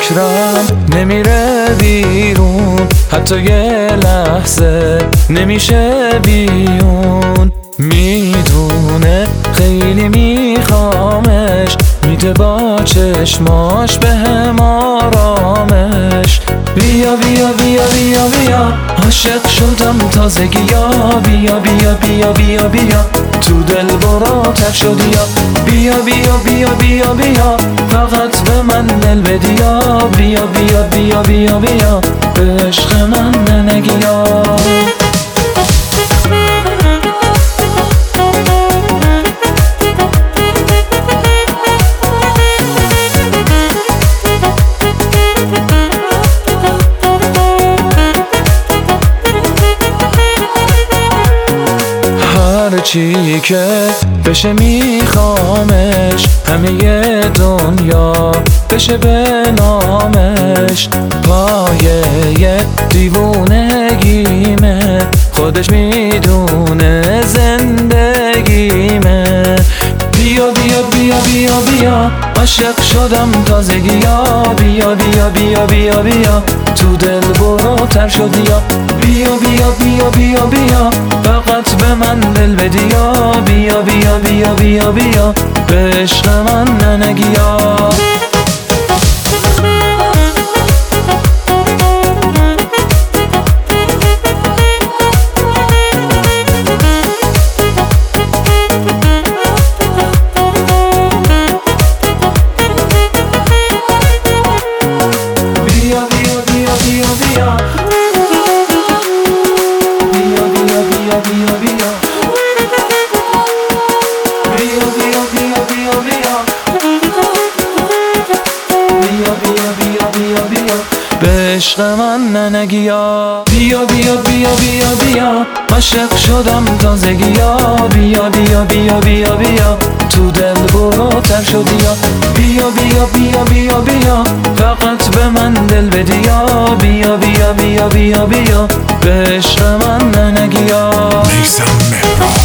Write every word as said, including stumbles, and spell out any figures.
فکرم نمیره بیرون، حتی یه لحظه نمیشه بیون. میدونه خیلی میخوامش، میده با چشماش به هم آرامش. بیا بیا بیا بیا بیا عاشق شدم تازگی یا بیا بیا بیا بیا بیا تو دل براتر شدی یا بیا بیا بیا بیا بیا فقط به من دل بدی یا بیا بیا بیا بیا بیا به عشق من ننگی یا. چی که بشه میخوامش، همه دنیا بشه به نامش. پایه دیوونگیمه، خودش میدونه زندگیمه. بیا بیا بیا بیا بیا عاشق شدم تازگی یا بیا بیا بیا بیا بیا تو دل بروتر شدی یا بیا بیا بیا بیا بیا فقط به من دل بدی یا بیا بیا بیا بیا بیا به عشق من ننگی یا. به عشق من ننگی یا بیا بیا بیا بیا بیا عاشق شدم تازگی یا بیا بیا بیا بیا بیا تو دل بروتر شدی یا بیا بیا بیا بیا بیا فقط به من دل بدی یا بیا بیا بیا بیا بیا به عشق من ننگی یا. میثم مهران